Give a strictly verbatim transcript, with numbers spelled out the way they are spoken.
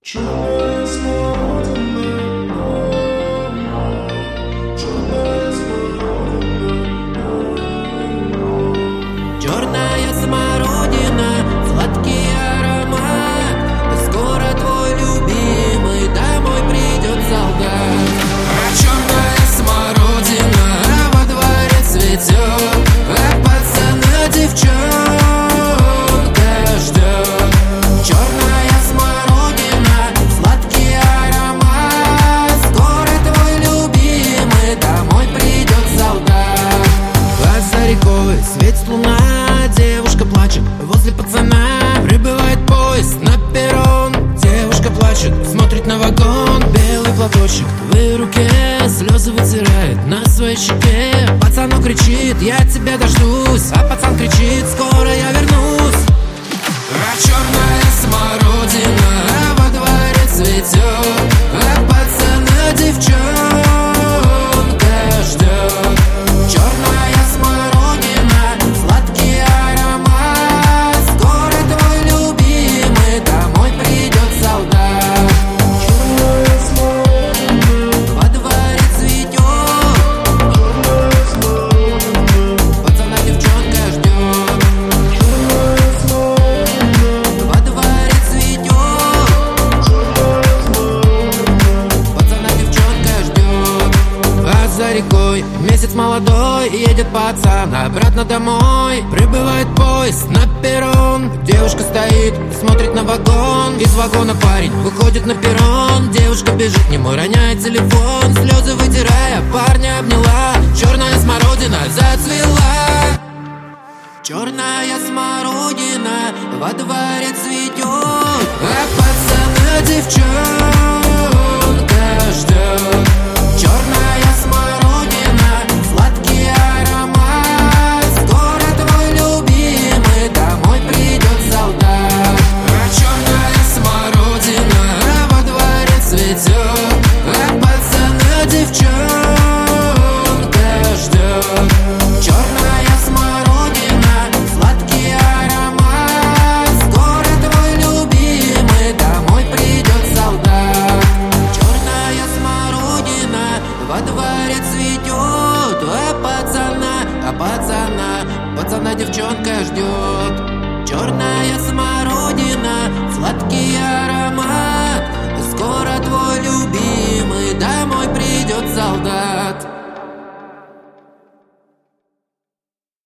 Черная смородина, черная смородина, черная смородина, сладкий аромат. Скоро твой любимый домой придет солдат. А черная смородина во дворе цветет, а пацана девчонка ждет. Черная смородина, сладкий аромат. Скоро твой любимый домой придет солдат. А за рекой светит луна, девушка плачет возле пацана. Прибывает поезд на перрон, девушка плачет, смотрит на вагон. Белый платочек в ее руке, слезы вытирает на своей щеке. Пацану кричит: я тебя дождусь, а пацан кричит: скоро я вернусь. А черная смородина во дворе цветет, а пацана девчонка ждет. Черная смородина, сладкий аромат. Скоро твой любимый домой придет солдат. черная смородина, Во дворе цветет, черная смородина, пацана девчонка ждет. черная смородина, Во дворе цветет, черная смородина, пацана девчонка ждет. А за рекой месяц молодой, едет пацан обратно домой. Прибывает поезд на перрон, девушка стоит, смотрит на вагон. Из вагона парень выходит на перрон, девушка бежит к нему, роняет телефон. Слезы вытирая, парня обняла, черная смородина зацвела. Черная смородина во дворе цветет, а пацана девчонка ждет. Черная смородина, сладкий аромат. Скоро твой любимый домой придет солдат. А черная смородина во дворе цветет, а пацана девчонка ждет. Черная смородина, сладкий аромат. Скоро твой любимый домой придет солдат. Черная смородина во дворе цветет, а пацана, а пацана, пацана девчонка ждет. Черная смородина, сладкий аромат. Скоро твой любимый домой придет солдат.